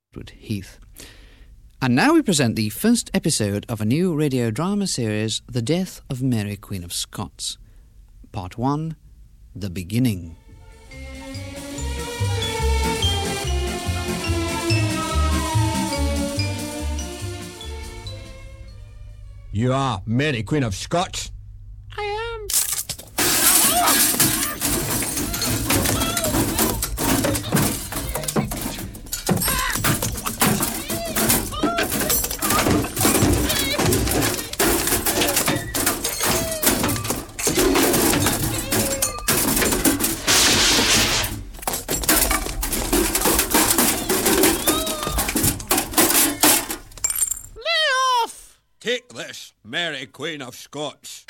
Heath. And now we present the first episode of a new radio drama series, The Death of Mary Queen of Scots. Part 1, The Beginning. You are Mary Queen of Scots? I am. Take this, Mary Queen of Scots.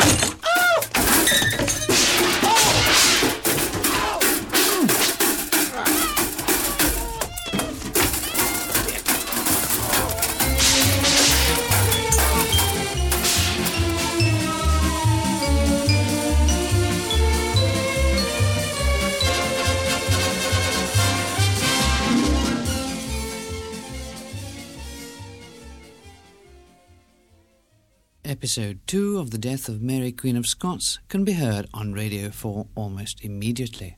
Episode 2 of The Death of Mary Queen of Scots can be heard on Radio 4 almost immediately.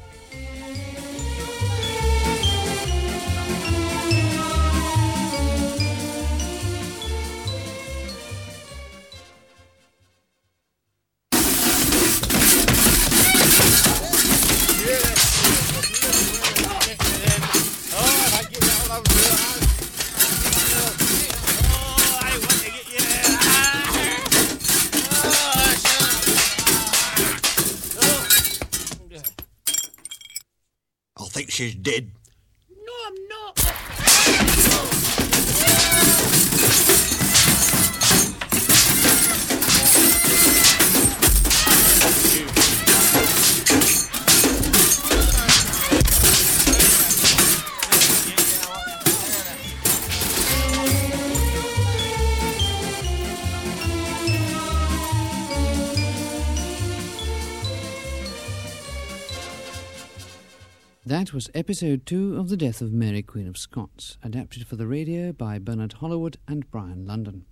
I think she's dead. No, I'm not. That was episode 2 of The Death of Mary Queen of Scots, adapted for the radio by Bernard Hollywood and Brian London.